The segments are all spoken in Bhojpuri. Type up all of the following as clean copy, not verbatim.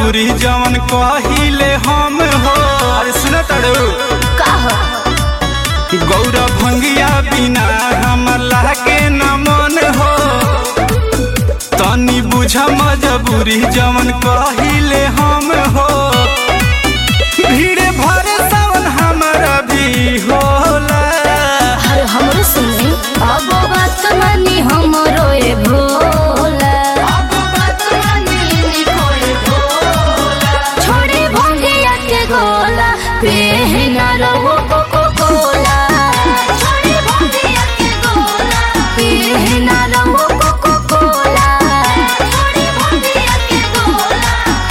मजबूरी जवन कहिले हम हो। अरे सुन तड़ू का हो गौरा भंगिया बिना हमर लागे न मन हो। तनी बुझ मजबूरी जवन कहिले हम हो। भीड़ भरे सावन हमारा भी होला। हर हमरो सुनी अब बात मानी हमरो ए भोला। अब बात मानी कोई भोला छोड़ी भंगिया के गोला पहना रहो कोको कोला। छोड़ी भंगिया के गोला पहना रहो कोको कोला। छोड़ी भंगिया के गोला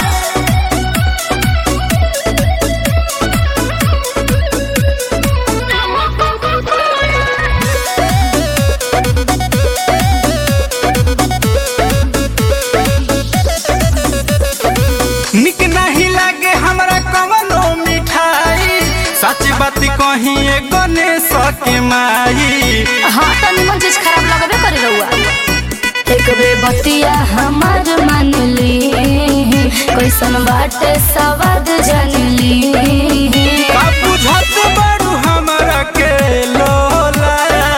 निक नहीं लागे हमरा कवनो मिठाई। सच बात कही गणेश के माई। हाँ तनी मन चीज खराब लगबे करे रहुआ। एक बे बतिया हमार मान ली कैसन बाटे सवाद जान ली। का बुझत बड़ू हमरा के लोला।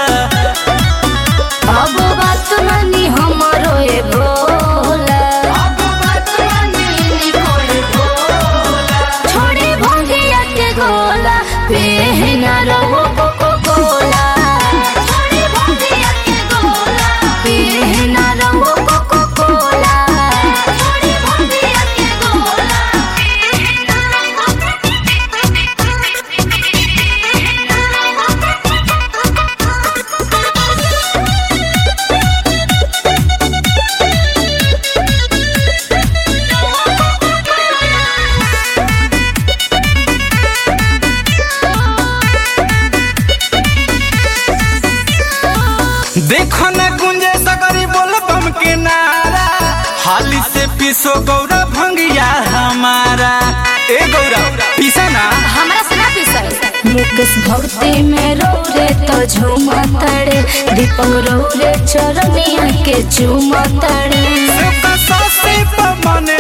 अब बात मानी हमरो ए भोला। अब बात मानी कोई भोला छोड़ी भंगिया के गोला पहना रहो कोको कोला। छोड़ी भंगिया के गोला पहना रहो कोको कोला। छोड़ी भंगिया के गोला देखो न गुंजे सगरी बोल बम के नारा। हाली से पीसो गौरा भंगिया हमारा। ए गौरा पीसा ना हमरा से ना पीसल। मुकेश भक्ति में रौरे तो झूमा तड़े दीपक रौरे चरनिया के चूमा तड़े। सबका सासे पर मन